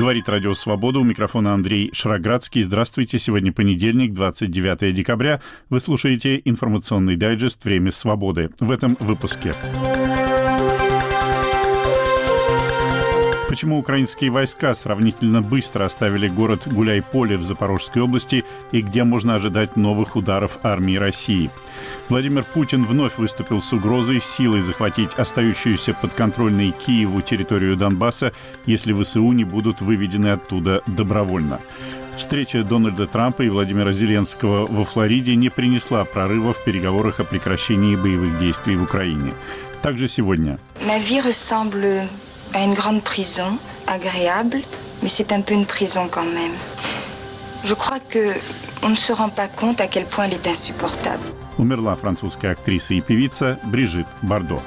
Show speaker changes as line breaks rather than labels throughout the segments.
Говорит Радио Свобода. У микрофона Андрей Шароградский. Здравствуйте. Сегодня понедельник, 29 декабря. Вы слушаете информационный дайджест «Время свободы». В этом выпуске. Почему украинские войска сравнительно быстро оставили город Гуляйполе в Запорожской области и где можно ожидать новых ударов армии России? Владимир Путин вновь выступил с угрозой силой захватить остающуюся подконтрольной Киеву территорию Донбасса, если ВСУ не будут выведены оттуда добровольно. Встреча Дональда Трампа и Владимира Зеленского во Флориде не принесла прорыва в переговорах о прекращении боевых действий в Украине. Также сегодня.
À une grande prison, agréable, mais c'est un peu une prison quand même. Je crois qu'on ne se rend pas compte à quel point elle est insupportable.
Умерла французская актриса и певица Брижит Бардо.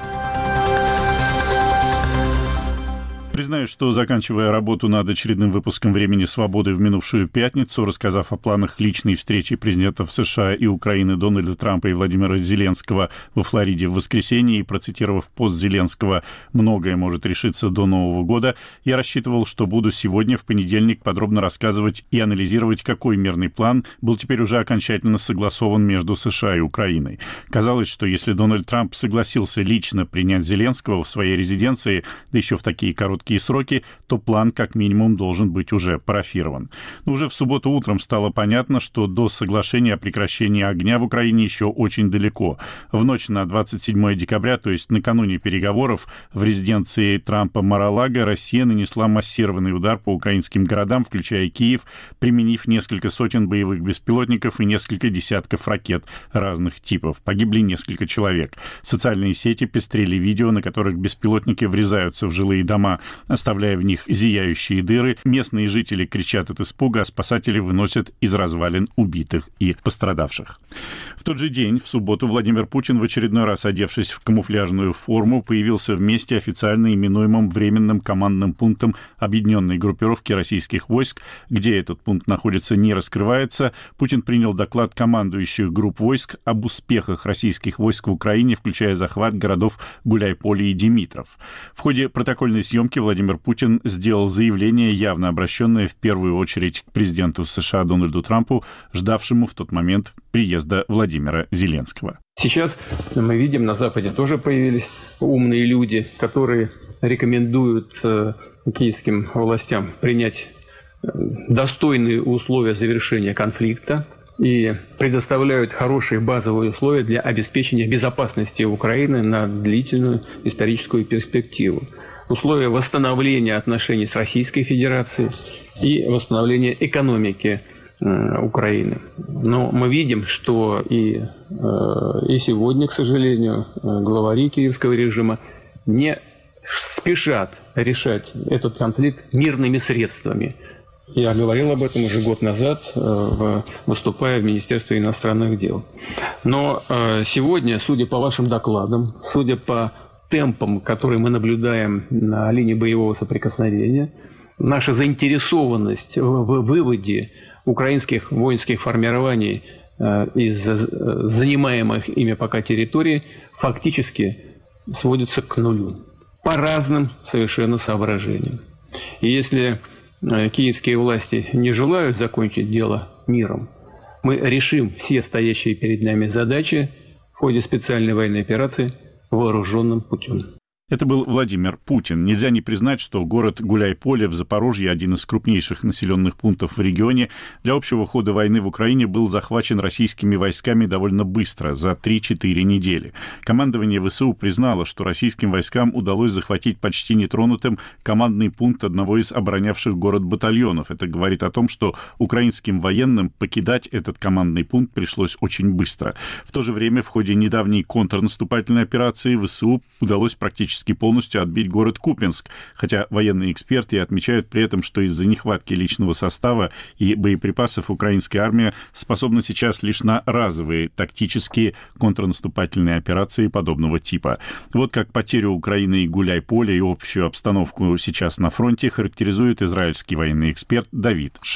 Признаюсь, что, заканчивая работу над очередным выпуском «Времени свободы» в минувшую пятницу, рассказав о планах личной встречи президентов США и Украины Дональда Трампа и Владимира Зеленского во Флориде в воскресенье и процитировав пост Зеленского «Многое может решиться до Нового года», я рассчитывал, что буду сегодня, в понедельник, подробно рассказывать и анализировать, какой мирный план был теперь уже окончательно согласован между США и Украиной. Казалось, что если Дональд Трамп согласился лично принять Зеленского в своей резиденции, да еще в такие короткие сроки, то план как минимум должен быть уже парафирован. Но уже в субботу утром стало понятно, что до соглашения о прекращении огня в Украине еще очень далеко. В ночь на 27 декабря, то есть накануне переговоров, в резиденции Трампа Мар-а-Лаго Россия нанесла массированный удар по украинским городам, включая Киев, применив несколько сотен боевых беспилотников и несколько десятков ракет разных типов. Погибли несколько человек. Социальные сети пестрели видео, на которых беспилотники врезаются в жилые дома, оставляя в них зияющие дыры. Местные жители кричат от испуга, а спасатели выносят из развалин убитых и пострадавших. В тот же день, в субботу, Владимир Путин, в очередной раз одевшись в камуфляжную форму, появился в месте, официально именуемым Временным командным пунктом объединенной группировки российских войск. Где этот пункт находится, не раскрывается. Путин принял доклад командующих групп войск об успехах российских войск в Украине, включая захват городов Гуляйполе и Димитров. В ходе протокольной съемки Владимир Путин сделал заявление, явно обращенное в первую очередь к президенту США Дональду Трампу, ждавшему в тот момент приезда Владимира Зеленского.
Сейчас мы видим, на Западе тоже появились умные люди, которые рекомендуют киевским властям принять достойные условия завершения конфликта и предоставляют хорошие базовые условия для обеспечения безопасности Украины на длительную историческую перспективу. Условия восстановления отношений с Российской Федерацией и восстановления экономики Украины. Но мы видим, что и сегодня, к сожалению, главари киевского режима не спешат решать этот конфликт мирными средствами. Я говорил об этом уже год назад, выступая в Министерстве иностранных дел. Но сегодня, судя по вашим докладам, судя по темпам, которые мы наблюдаем на линии боевого соприкосновения, наша заинтересованность в выводе украинских воинских формирований из занимаемых ими пока территорий фактически сводится к нулю. По разным совершенно соображениям. И если киевские власти не желают закончить дело миром, мы решим все стоящие перед нами задачи в ходе специальной военной операции вооруженным путем.
Это был Владимир Путин. Нельзя не признать, что город Гуляйполе в Запорожье, один из крупнейших населенных пунктов в регионе, для общего хода войны в Украине был захвачен российскими войсками довольно быстро, за 3-4 недели. Командование ВСУ признало, что российским войскам удалось захватить почти нетронутым командный пункт одного из оборонявших город батальонов. Это говорит о том, что украинским военным покидать этот командный пункт пришлось очень быстро. В то же время в ходе недавней контрнаступательной операции ВСУ удалось практически полностью отбить город Купянск, хотя военные эксперты отмечают при этом, что из-за нехватки личного состава и боеприпасов украинская армия способна сейчас лишь на разовые тактические контрнаступательные операции подобного типа. Вот как потерю Украины и Гуляйполя и общую обстановку сейчас на фронте характеризует израильский военный эксперт Давид Шарп.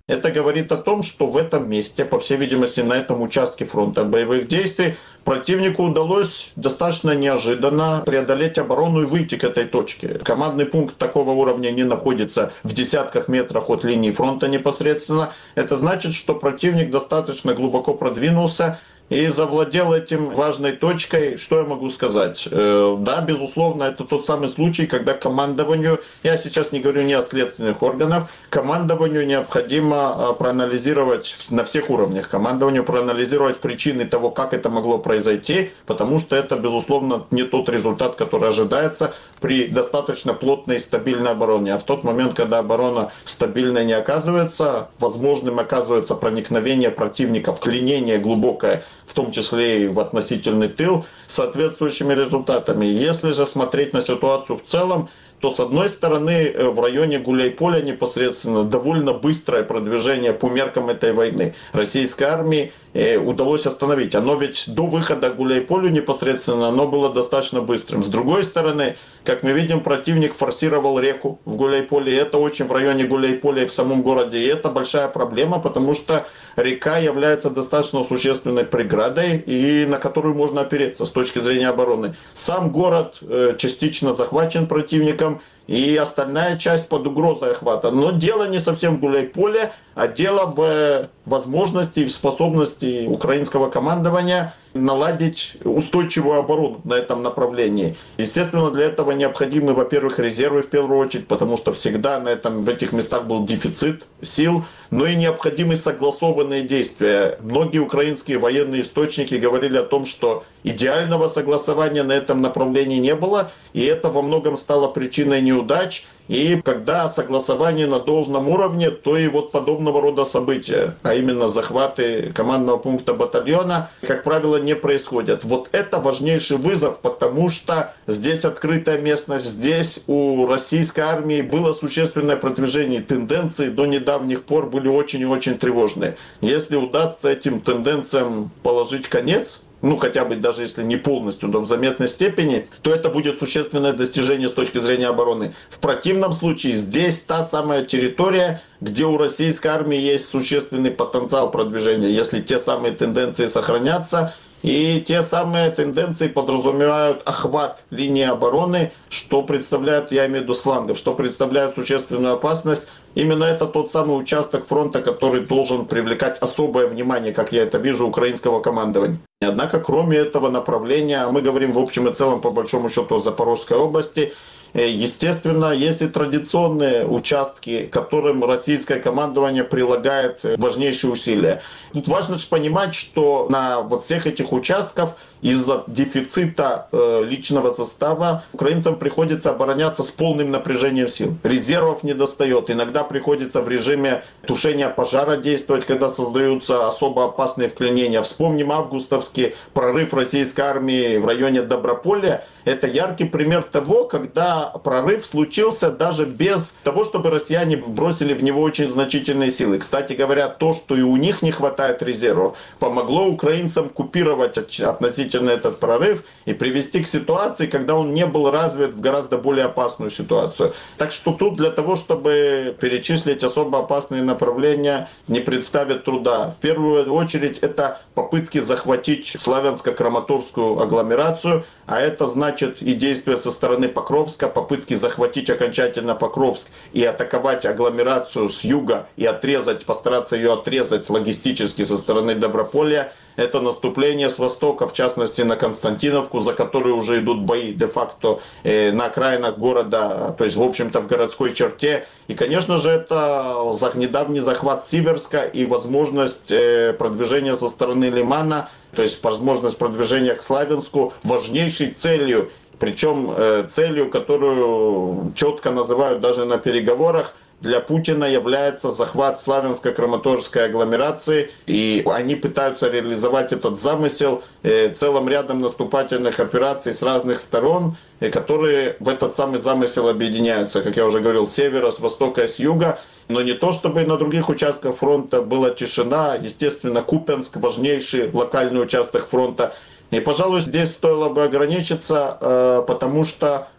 Это говорит о том, что в этом месте, по всей видимости, на этом участке фронта боевых действий, противнику удалось достаточно неожиданно преодолеть оборону и выйти к этой точке. Командный пункт такого уровня не находится в десятках метрах от линии фронта непосредственно. Это значит, что противник достаточно глубоко продвинулся и завладел этим важной точкой. Что я могу сказать? Да, безусловно, это тот самый случай, когда командованию, я сейчас не говорю не о следственных органах, командованию необходимо проанализировать на всех уровнях, командованию проанализировать причины того, как это могло произойти, потому что это, безусловно, не тот результат, который ожидается при достаточно плотной и стабильной обороне. А в тот момент, когда оборона стабильной не оказывается, возможным оказывается проникновение противника, вклинение глубокое, в том числе и в относительный тыл, с соответствующими результатами. Если же смотреть на ситуацию в целом, то с одной стороны в районе Гуляйполя непосредственно довольно быстрое продвижение по меркам этой войны российской армии удалось остановить. Оно ведь до выхода к Гуляйполю непосредственно оно было достаточно быстрым. С другой стороны, как мы видим, противник форсировал реку в Гуляйполе. Это очень в районе Гуляйполя и в самом городе. И это большая проблема, потому что река является достаточно существенной преградой, и на которую можно опереться с точки зрения обороны. Сам город частично захвачен противником, и остальная часть под угрозой охвата. Но дело не совсем в Гуляйполе, а дело в возможности и в способности украинского командования наладить устойчивую оборону на этом направлении. Естественно, для этого необходимы, во-первых, резервы в первую очередь, потому что всегда в этих местах был дефицит сил, но и необходимы согласованные действия. Многие украинские военные источники говорили о том, что идеального согласования на этом направлении не было, и это во многом стало причиной неудач. И когда согласование на должном уровне, то и вот подобного рода события, а именно захваты командного пункта батальона, как правило, не происходят. Вот это важнейший вызов, потому что здесь открытая местность, здесь у российской армии было существенное продвижение, тенденции до недавних пор были очень и очень тревожные. Если удастся этим тенденциям положить конец, хотя бы даже если не полностью, но в заметной степени, то это будет существенное достижение с точки зрения обороны. В противном случае здесь та самая территория, где у российской армии есть существенный потенциал продвижения, если те самые тенденции сохранятся. И те самые тенденции подразумевают охват линии обороны, что представляет, я имею в виду с флангов, что представляет существенную опасность. Именно это тот самый участок фронта, который должен привлекать особое внимание, как я это вижу, украинского командования. Однако, кроме этого направления, мы говорим в общем и целом по большому счету о Запорожской области, естественно, есть и традиционные участки, к которым российское командование прилагает важнейшие усилия. Тут важно понимать, что на вот всех этих участках из-за дефицита личного состава украинцам приходится обороняться с полным напряжением сил. Резервов не достает. Иногда приходится в режиме тушения пожара действовать, когда создаются особо опасные вклинения. Вспомним августовский прорыв российской армии в районе Доброполья. Это яркий пример того, когда прорыв случился даже без того, чтобы россияне бросили в него очень значительные силы. Кстати говоря, то, что и у них не хватает резервов, помогло украинцам купировать относительно этот прорыв и привести к ситуации, когда он не был развит в гораздо более опасную ситуацию. Так что тут для того, чтобы перечислить особо опасные направления, не представит труда. В первую очередь это попытки захватить Славянско-Краматорскую агломерацию, а это значит и действия со стороны Покровска, попытки захватить окончательно Покровск и атаковать агломерацию с юга и постараться ее отрезать логистически со стороны Доброполья. Это наступление с востока, в частности на Константиновку, за которой уже идут бои де-факто на окраинах города, то есть в общем-то в городской черте. И конечно же это недавний захват Сиверска и возможность продвижения со стороны Лимана, то есть возможность продвижения к Славянску, важнейшей целью, причем целью, которую четко называют даже на переговорах, для Путина является захват Славянско-Краматорской агломерации, и они пытаются реализовать этот замысел целым рядом наступательных операций с разных сторон, которые в этот самый замысел объединяются, как я уже говорил, с севера, с востока и с юга. Но не то, чтобы на других участках фронта была тишина. Естественно, Купянск, важнейший локальный участок фронта. И, пожалуй, здесь стоило бы ограничиться, потому что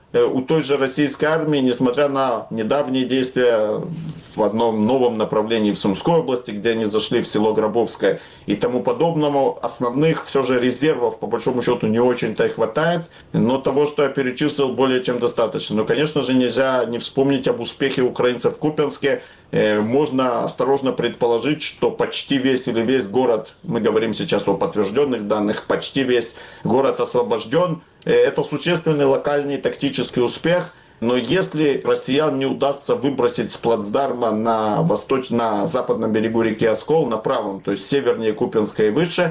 у той же российской армии, несмотря на недавние действия в одном новом направлении в Сумской области, где они зашли в село Гробовское и тому подобному, основных все же резервов, по большому счету, не очень-то и хватает, но того, что я перечислил, более чем достаточно. Но, конечно же, нельзя не вспомнить об успехе украинцев в Купянске. Можно осторожно предположить, что почти весь или весь город, мы говорим сейчас о подтвержденных данных, почти весь город освобожден. Это существенный локальный тактический успех. Но если россиян не удастся выбросить с плацдарма на западном берегу реки Оскол, на правом, то есть севернее Купянска и выше,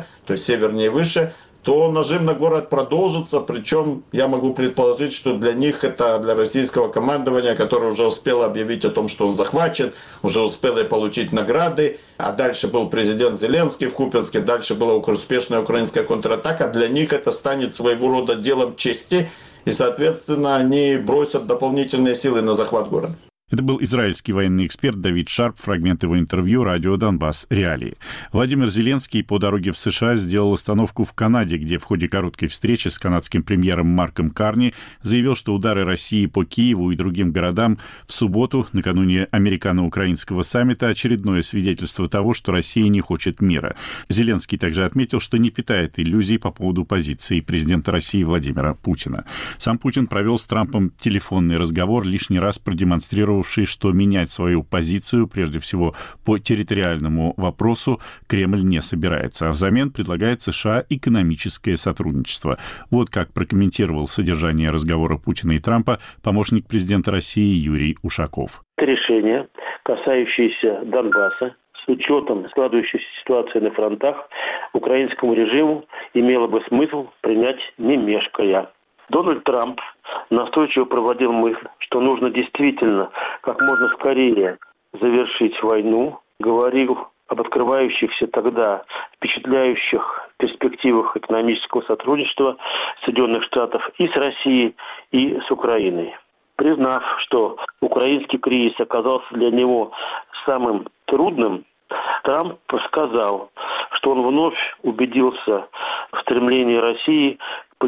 то нажим на город продолжится. Причем я могу предположить, что для них, это для российского командования, которое уже успело объявить о том, что он захвачен, уже успело получить награды, а дальше был президент Зеленский в Купянске, дальше была успешная украинская контратака, для них это станет своего рода делом чести, и, соответственно, они бросят дополнительные силы на захват города.
Это был израильский военный эксперт Давид Шарп, фрагмент его интервью радио «Донбасс. Реалии». Владимир Зеленский по дороге в США сделал остановку в Канаде, где в ходе короткой встречи с канадским премьером Марком Карни заявил, что удары России по Киеву и другим городам в субботу, накануне американо-украинского саммита, очередное свидетельство того, что Россия не хочет мира. Зеленский также отметил, что не питает иллюзий по поводу позиции президента России Владимира Путина. Сам Путин провел с Трампом телефонный разговор, лишний раз продемонстрировав, что менять свою позицию, прежде всего по территориальному вопросу, Кремль не собирается, а взамен предлагает США экономическое сотрудничество. Вот как прокомментировал содержание разговора Путина и Трампа помощник президента России Юрий Ушаков.
Это решение, касающееся Донбасса, с учетом складывающейся ситуации на фронтах, украинскому режиму имело бы смысл принять не мешкая. Дональд Трамп настойчиво проводил мысль, что нужно действительно как можно скорее завершить войну, говорил об открывающихся тогда впечатляющих перспективах экономического сотрудничества Соединенных Штатов и с Россией, и с Украиной. Признав, что украинский кризис оказался для него самым трудным, Трамп сказал, что он вновь убедился в стремлении России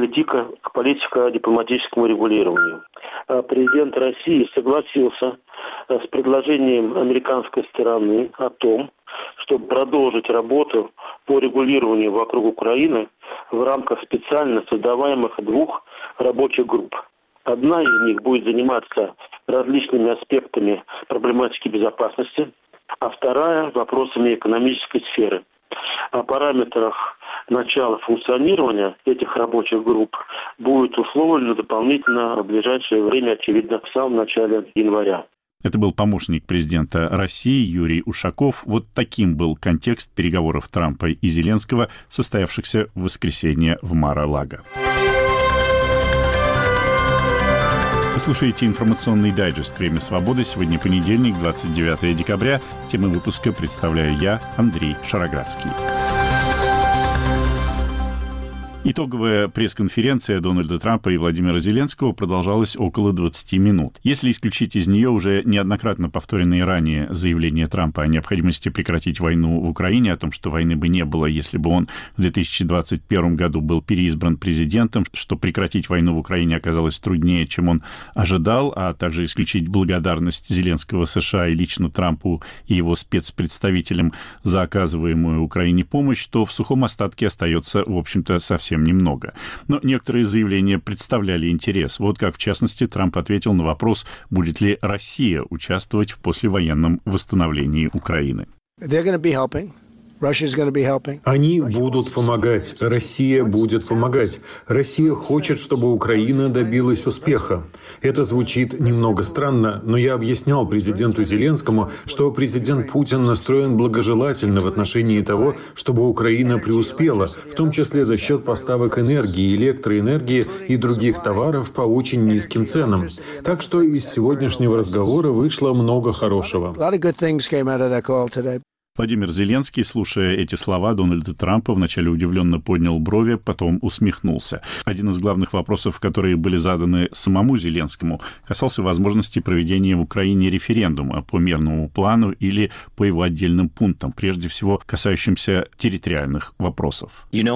к политико-дипломатическому регулированию. Президент России согласился с предложением американской стороны о том, чтобы продолжить работу по регулированию вокруг Украины в рамках специально создаваемых 2 рабочих групп. Одна из них будет заниматься различными аспектами проблематики безопасности, а вторая – вопросами экономической сферы. О параметрах начала функционирования этих рабочих групп будет условлено дополнительно в ближайшее время, очевидно, в самом начале января.
Это был помощник президента России Юрий Ушаков. Вот таким был контекст переговоров Трампа и Зеленского, состоявшихся в воскресенье в Мар-а-Лаго. Вы слушаете информационный дайджест «Время свободы». Сегодня понедельник, 29 декабря. Темы выпуска представляю я, Андрей Шароградский. Итоговая пресс-конференция Дональда Трампа и Владимира Зеленского продолжалась около 20 минут. Если исключить из нее уже неоднократно повторенные ранее заявления Трампа о необходимости прекратить войну в Украине, о том, что войны бы не было, если бы он в 2021 году был переизбран президентом, что прекратить войну в Украине оказалось труднее, чем он ожидал, а также исключить благодарность Зеленского США и лично Трампу и его спецпредставителям за оказываемую Украине помощь, то в сухом остатке остается, в общем-то, совсем немного. Но некоторые заявления представляли интерес. Вот как, в частности, Трамп ответил на вопрос, будет ли Россия участвовать в послевоенном восстановлении Украины.
Они будут помогать. Россия будет помогать. Россия хочет, чтобы Украина добилась успеха. Это звучит немного странно, но я объяснял президенту Зеленскому, что президент Путин настроен благожелательно в отношении того, чтобы Украина преуспела, в том числе за счет поставок энергии, электроэнергии и других товаров по очень низким ценам. Так что из сегодняшнего разговора вышло много хорошего.
Владимир Зеленский, слушая эти слова Дональда Трампа, вначале удивленно поднял брови, потом усмехнулся. Один из главных вопросов, которые были заданы самому Зеленскому, касался возможности проведения в Украине референдума по мирному плану или по его отдельным пунктам, прежде всего касающимся территориальных вопросов.
Вы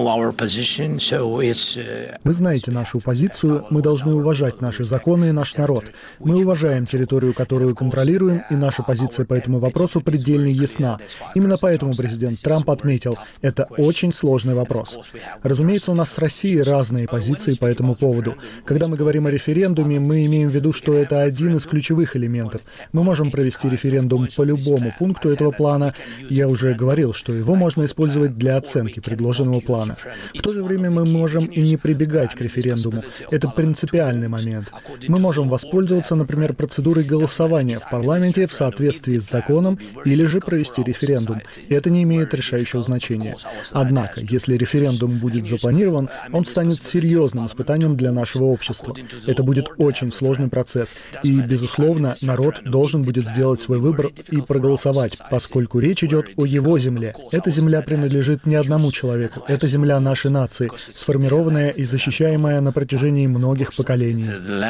знаете нашу позицию. Мы должны уважать наши законы и наш народ. Мы уважаем территорию, которую контролируем, и наша позиция по этому вопросу предельно ясна. Именно поэтому президент Трамп отметил, это очень сложный вопрос. Разумеется, у нас с Россией разные позиции по этому поводу. Когда мы говорим о референдуме, мы имеем в виду, что это один из ключевых элементов. Мы можем провести референдум по любому пункту этого плана. Я уже говорил, что его можно использовать для оценки предложенного плана. В то же время мы можем и не прибегать к референдуму. Это принципиальный момент. Мы можем воспользоваться, например, процедурой голосования в парламенте в соответствии с законом или же провести референдум. И это не имеет решающего значения. Однако, если референдум будет запланирован, он станет серьезным испытанием для нашего общества. Это будет очень сложный процесс. И, безусловно, народ должен будет сделать свой выбор и проголосовать, поскольку речь идет о его земле. Эта земля принадлежит не одному человеку. Это земля нашей нации, сформированная и защищаемая на протяжении многих поколений.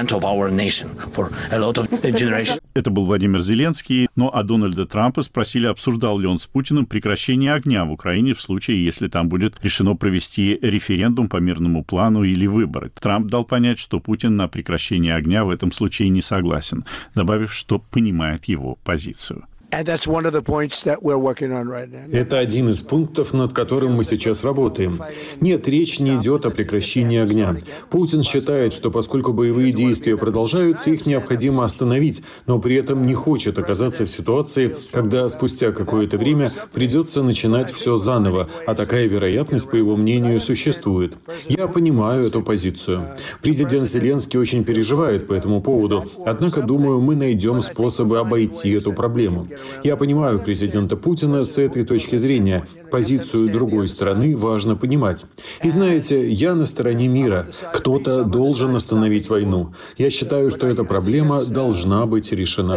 Это был Владимир Зеленский. Но а Дональда Трампа спросили, обсуждал ли он с Путиным прекращение огня в Украине в случае, если там будет решено провести референдум по мирному плану или выборы. Трамп дал понять, что Путин на прекращение огня в этом случае не согласен, добавив, что понимает его позицию.
Это один из пунктов, над которым мы сейчас работаем. Нет, речь не идет о прекращении огня. Путин считает, что поскольку боевые действия продолжаются, их необходимо остановить, но при этом не хочет оказаться в ситуации, когда спустя какое-то время придется начинать все заново, а такая вероятность, по его мнению, существует. Я понимаю эту позицию. Президент Зеленский очень переживает по этому поводу, однако, думаю, мы найдем способы обойти эту проблему. Я понимаю президента Путина с этой точки зрения. Позицию другой стороны важно понимать. И знаете, я на стороне мира. Кто-то должен остановить войну. Я считаю, что эта проблема должна быть решена.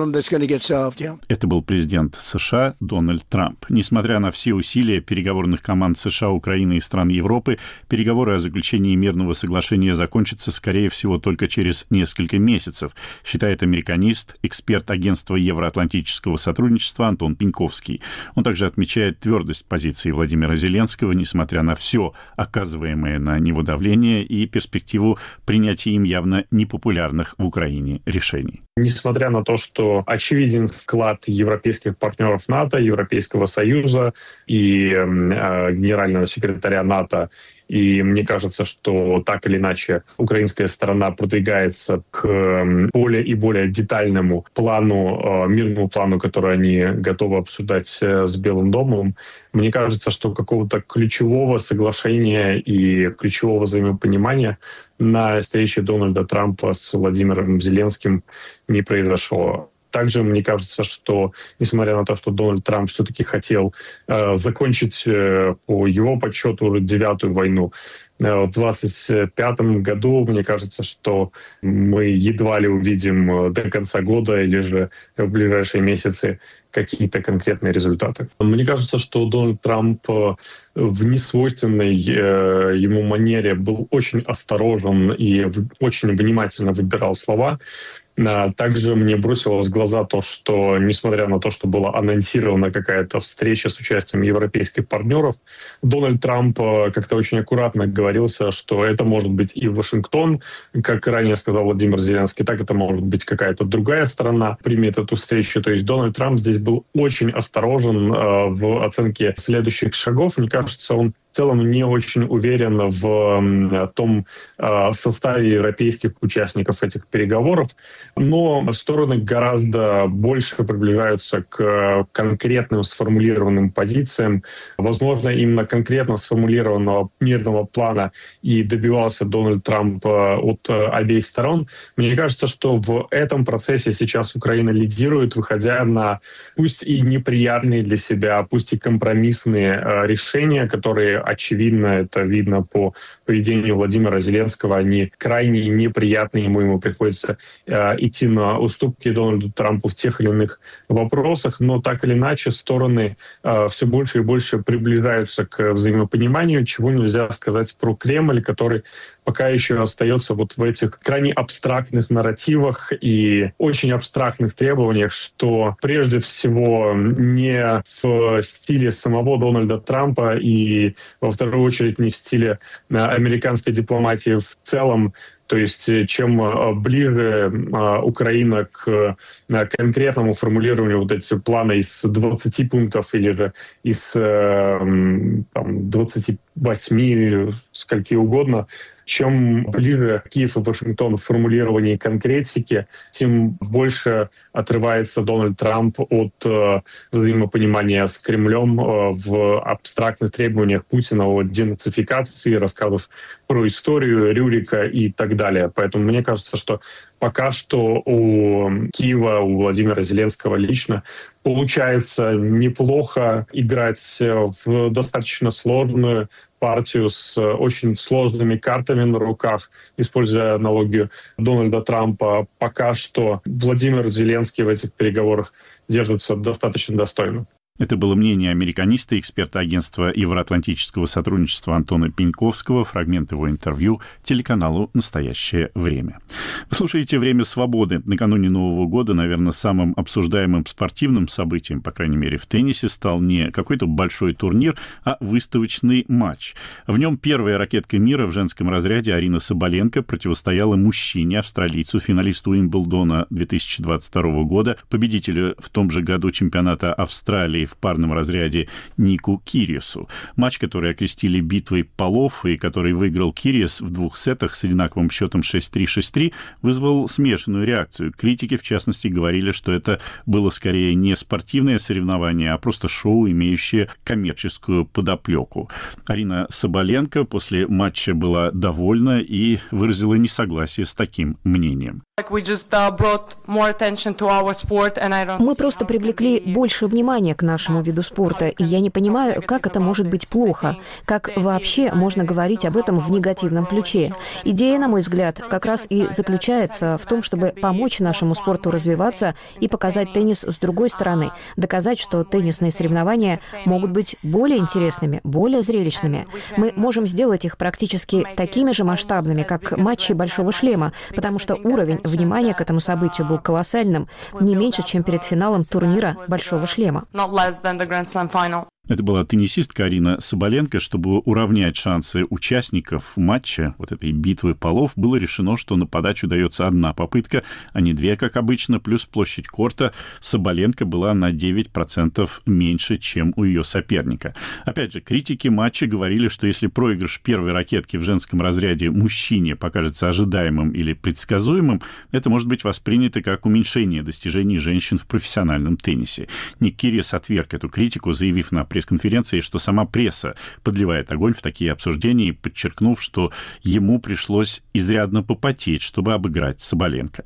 Это был президент США Дональд Трамп. Несмотря на все усилия переговорных команд США, Украины и стран Европы, переговоры о заключении мирного соглашения закончатся, скорее всего, только через несколько месяцев, считает американист, эксперт агентства Евроатлантического сотрудничества Антон Пеньковский. Он также отмечает твердость позиции Владимира Зеленского, несмотря на все оказываемое на него давление и перспективу принятия им явно непопулярных в Украине решений.
Несмотря на то, что очевиден вклад европейских партнеров НАТО, Европейского Союза и генерального секретаря НАТО, и мне кажется, что так или иначе украинская сторона продвигается к более и более детальному плану, мирному плану, который они готовы обсуждать с Белым домом. Мне кажется, что какого-то ключевого соглашения и ключевого взаимопонимания на встрече Дональда Трампа с Владимиром Зеленским не произошло. Также мне кажется, что, несмотря на то, что Дональд Трамп все-таки хотел закончить, по его подсчету, уже 9-ю войну, в 2025 году, мне кажется, что мы едва ли увидим до конца года или же в ближайшие месяцы какие-то конкретные результаты. Мне кажется, что Дональд Трамп в несвойственной ему манере был очень осторожен и очень внимательно выбирал слова. Также мне бросилось в глаза то, что, несмотря на то, что была анонсирована какая-то встреча с участием европейских партнеров, Дональд Трамп как-то очень аккуратно говорился, что это может быть и Вашингтон, как ранее сказал Владимир Зеленский, так это может быть какая-то другая сторона примет эту встречу. То есть Дональд Трамп здесь был очень осторожен в оценке следующих шагов. Мне кажется, он в целом не очень уверен в том составе европейских участников этих переговоров, но стороны гораздо больше приближаются к конкретным сформулированным позициям. Возможно, именно конкретно сформулированного мирного плана и добивался Дональд Трамп от обеих сторон. Мне кажется, что в этом процессе сейчас Украина лидирует, выходя на пусть и неприятные для себя, пусть и компромиссные решения, которые очевидно, это видно по поведению Владимира Зеленского. Они крайне неприятны ему приходится идти на уступки Дональду Трампу в тех или иных вопросах, но так или иначе стороны все больше и больше приближаются к взаимопониманию, чего нельзя сказать про Кремль, который пока еще остается вот в этих крайне абстрактных нарративах и очень абстрактных требованиях, что прежде всего не в стиле самого Дональда Трампа и во вторую очередь не в стиле американской дипломатии в целом. То есть чем ближе Украина к конкретному формулированию вот этих плана из 20 пунктов или же из 28, скольки угодно, чем ближе Киев и Вашингтон в формулировании конкретики, тем больше отрывается Дональд Трамп от взаимопонимания с Кремлем в абстрактных требованиях Путина о денацификации, рассказов про историю Рюрика и так далее. Поэтому мне кажется, что пока что у Киева, у Владимира Зеленского лично получается неплохо играть в достаточно сложную партию с очень сложными картами на руках, используя аналогию Дональда Трампа. Пока что Владимир Зеленский в этих переговорах держится достаточно достойно.
Это было мнение американиста, эксперта агентства евроатлантического сотрудничества Антона Пеньковского, фрагмент его интервью телеканалу «Настоящее время». Вы слушаете «Время свободы». Накануне Нового года, наверное, самым обсуждаемым спортивным событием, по крайней мере, в теннисе, стал не какой-то большой турнир, а выставочный матч. В нем первая ракетка мира в женском разряде Арина Соболенко противостояла мужчине, австралийцу, финалисту Уимблдона 2022 года, победителю в том же году чемпионата Австралии в парном разряде Нику Кириосу. Матч, который окрестили битвой полов и который выиграл Кириос в 2 сетах с одинаковым счетом 6-3, 6-3, вызвал смешанную реакцию. Критики, в частности, говорили, что это было скорее не спортивное соревнование, а просто шоу, имеющее коммерческую подоплеку. Арина Соболенко после матча была довольна и выразила несогласие с таким мнением.
Мы просто привлекли больше внимания к нашему виду спорта, и я не понимаю, как это может быть плохо, как вообще можно говорить об этом в негативном ключе. Идея, на мой взгляд, как раз и заключается в том, чтобы помочь нашему спорту развиваться и показать теннис с другой стороны, доказать, что теннисные соревнования могут быть более интересными, более зрелищными. Мы можем сделать их практически такими же масштабными, как матчи «Большого шлема», потому что уровень внимания к этому событию был колоссальным, не меньше, чем перед финалом турнира «Большого шлема».
Это была теннисистка Арина Соболенко. Чтобы уравнять шансы участников матча, вот этой битвы полов, было решено, что на подачу дается одна попытка, а не две, как обычно, плюс площадь корта Соболенко была на 9% меньше, чем у ее соперника. Опять же, критики матча говорили, что если проигрыш первой ракетки в женском разряде мужчине покажется ожидаемым или предсказуемым, это может быть воспринято как уменьшение достижений женщин в профессиональном теннисе. Ник Кириос отверг эту критику, заявив на пресс-конференции, что сама пресса подливает огонь в такие обсуждения, подчеркнув, что ему пришлось изрядно попотеть, чтобы обыграть Соболенко.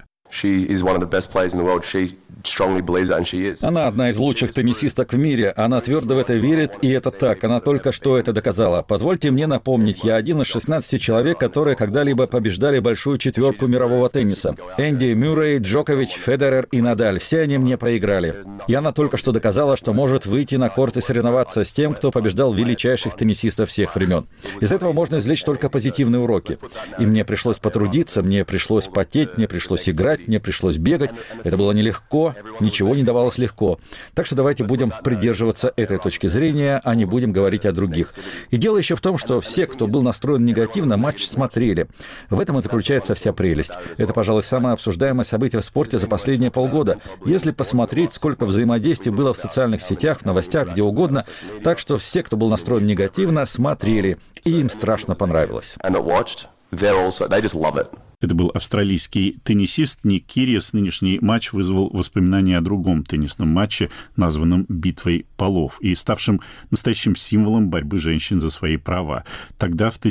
Она одна из лучших теннисисток в мире. Она твердо в это верит, и это так. Она только что это доказала. Позвольте мне напомнить, я один из 16 человек, которые когда-либо побеждали большую четверку мирового тенниса. Энди Мюррей, Джокович, Федерер и Надаль. Все они мне проиграли. И она только что доказала, что может выйти на корт и соревноваться с тем, кто побеждал величайших теннисистов всех времен. Из этого можно извлечь только позитивные уроки. И мне пришлось потрудиться, мне пришлось потеть, мне пришлось играть, мне пришлось бегать. Это было нелегко, ничего не давалось легко. Так что давайте будем придерживаться этой точки зрения, а не будем говорить о других. И дело еще в том, что все, кто был настроен негативно, матч смотрели. В этом и заключается вся прелесть. Это, пожалуй, самое обсуждаемое событие в спорте за последние полгода. Если посмотреть, сколько взаимодействий было в социальных сетях, в новостях, где угодно, так что все, кто был настроен негативно, смотрели, и им страшно понравилось.
Это был австралийский теннисист Ник Кириас. Нынешний матч вызвал воспоминания о другом теннисном матче, названном «Битвой полов», и ставшим настоящим символом борьбы женщин за свои права. Тогда, в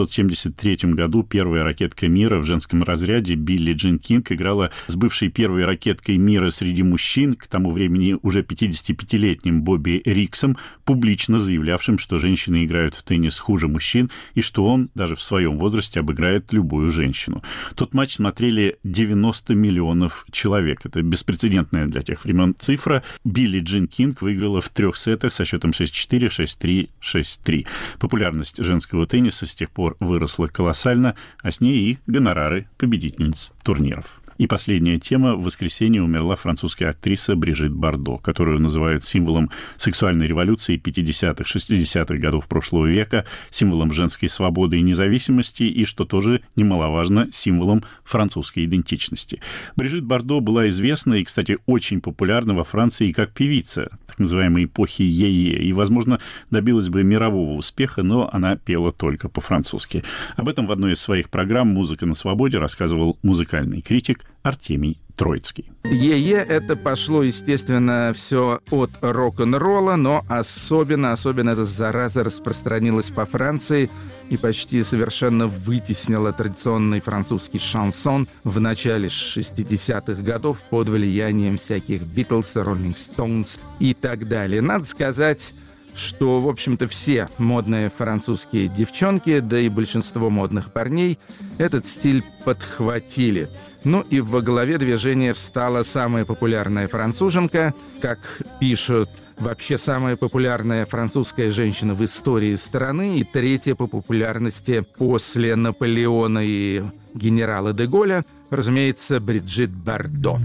1973 году, первая ракетка мира в женском разряде Билли Джин Кинг играла с бывшей первой ракеткой мира среди мужчин, к тому времени уже 55-летним Бобби Риксом, публично заявлявшим, что женщины играют в теннис хуже мужчин и что он даже в своем возрасте обыграет любую женщину. Тот матч смотрели 90 миллионов человек. Это беспрецедентная для тех времен цифра. Билли Джин Кинг выиграла в 3 сетах со счетом 6-4, 6-3, 6-3. Популярность женского тенниса с тех пор выросла колоссально, а с ней и гонорары победительниц турниров. И последняя тема. В воскресенье умерла французская актриса Брижит Бардо, которую называют символом сексуальной революции 50-х, 60-х годов прошлого века, символом женской свободы и независимости, и, что тоже немаловажно, символом французской идентичности. Брижит Бардо была известна и, кстати, очень популярна во Франции как певица так называемой эпохи Е.Е. и, возможно, добилась бы мирового успеха, но она пела только по-французски. Об этом в одной из своих программ «Музыка на свободе» рассказывал музыкальный критик Артемий Троицкий.
Е.Е. это пошло, естественно, все от рок-н-ролла, но особенно эта зараза распространилась по Франции и почти совершенно вытеснила традиционный французский шансон в начале 60-х годов под влиянием всяких Битлз, Роллинг Стоунс и так далее. Надо сказать, что, в общем-то, все модные французские девчонки, да и большинство модных парней этот стиль подхватили. Ну и во главе движения встала самая популярная француженка, как пишут, вообще самая популярная французская женщина в истории страны и третья по популярности после Наполеона и генерала де Голля, разумеется, Брижит Бардо.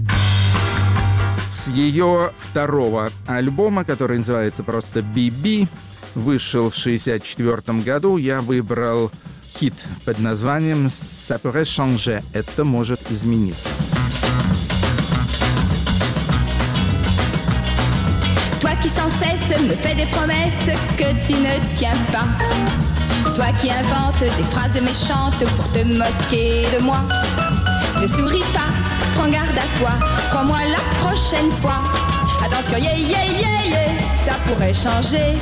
С ее второго альбома, который называется просто «Би-Би», вышел в 1964 году, я выбрал хит под названием «Ça pourrait changer» — «Это может измениться».
Toi qui sans cesse me fais des promesses que tu ne tiens pas. Toi qui inventes des phrases méchantes pour te moquer de moi. Ne souris pas, prends garde à toi, crois-moi la prochaine fois. Attention, yeah, yeah, yeah, yeah, ça pourrait changer.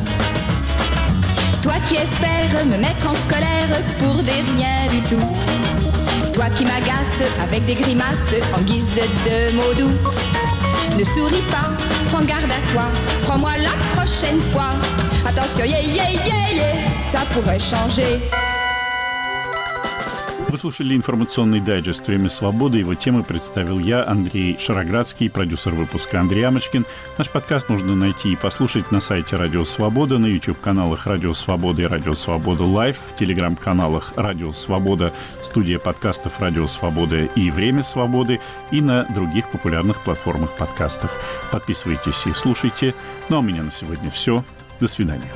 Toi qui espères me mettre en colère pour des rien du tout. Toi qui m'agaces avec des grimaces en guise de mots doux. Ne souris pas, prends garde à toi, crois-moi la prochaine fois. Attention, yeah, yeah, yeah, yeah, ça pourrait changer.
Вы слушали информационный дайджест «Время свободы». Его темы представил я, Андрей Шароградский, продюсер выпуска Андрей Амочкин. Наш подкаст можно найти и послушать на сайте Радио Свобода, на YouTube-каналах Радио Свобода и Радио Свобода Лайв, в телеграм-каналах Радио Свобода, студия подкастов Радио Свобода и Время свободы, и на других популярных платформах подкастов. Подписывайтесь и слушайте. Ну а у меня на сегодня все. До свидания.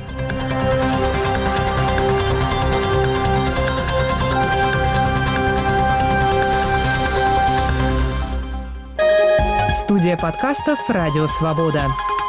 Студия подкастов «Радио Свобода».